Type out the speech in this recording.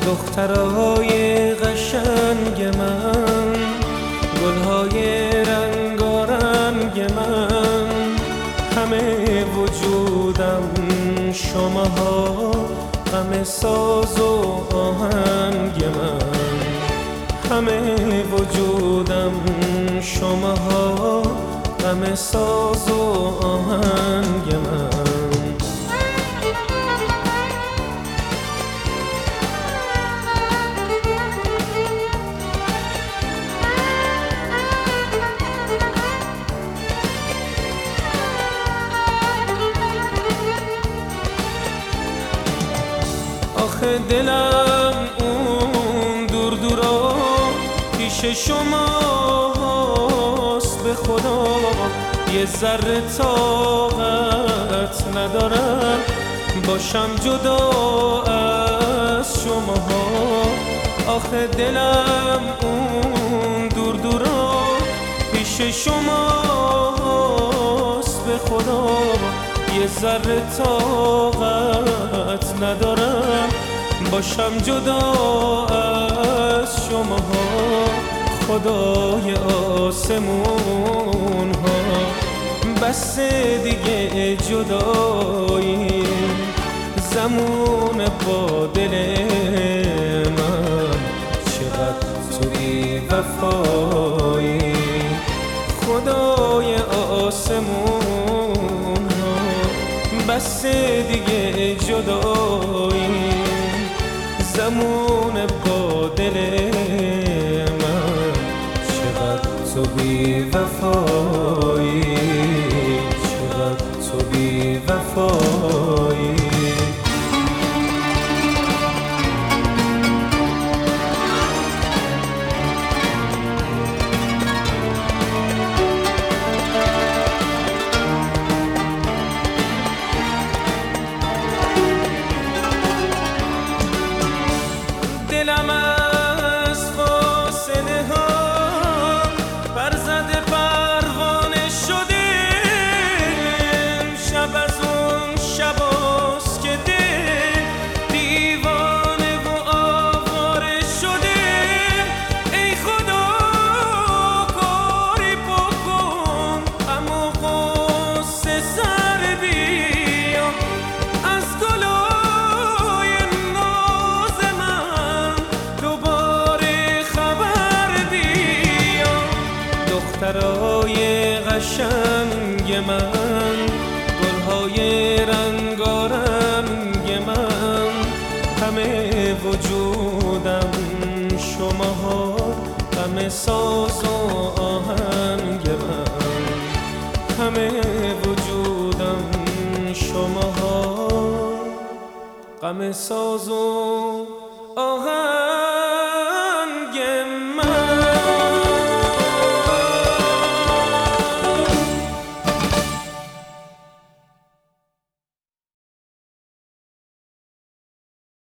دخترای قشنگ من، گلهای رنگارنگ من، همه وجودم شماها، غم ساز و آهنگ من، همه وجودم شماها، غم ساز و آهنگ من. آخه دلم اون دور دورا پیش شماست، به خدا یه ذره طاقت ندارم باشم جدا از شماها. آخه دلم اون دور دورا پیش شماست، به خدا یه ذره طاقت ندارم باشم جدا از شماها. خدای آسمون ها بس دیگه جدایی، زمون با دل من چقدر تو بی وفایی. خدای آسمون ها بس دیگه جدایی، زمون با دل من چقدر تو بی وفایی، چقدر تو بی وفایی. دلم از فاصله ها برزده پروانه شده، شب از اون شباست که دل دیوانه و آواره شده. ای خدا کاری بکن، اما قصه سر بیا از گلای ناز من، دوباره خبر بیا. دخترای قشنگ من، گلهای رنگارنگ من، همه وجودم شماها، غم ساز و آهنگ من، همه وجودم شماها، غم ساز و آهنگ